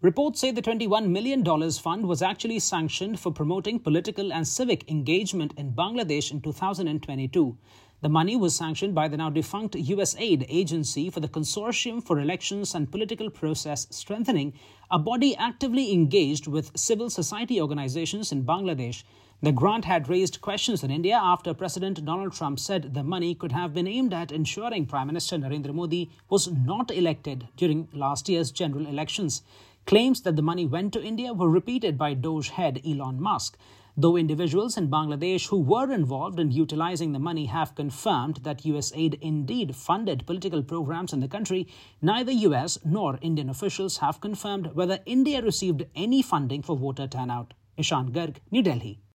Reports say the $21 million fund was actually sanctioned for promoting political and civic engagement in Bangladesh in 2022. The money was sanctioned by the now defunct USAID Agency for the Consortium for Elections and Political Process Strengthening, a body actively engaged with civil society organizations in Bangladesh. The grant had raised questions in India after President Donald Trump said the money could have been aimed at ensuring Prime Minister Narendra Modi was not elected during last year's general elections. Claims that the money went to India were repeated by Doge head Elon Musk. Though individuals in Bangladesh who were involved in utilizing the money have confirmed that USAID indeed funded political programs in the country, neither US nor Indian officials have confirmed whether India received any funding for voter turnout. Ishan Garg, New Delhi.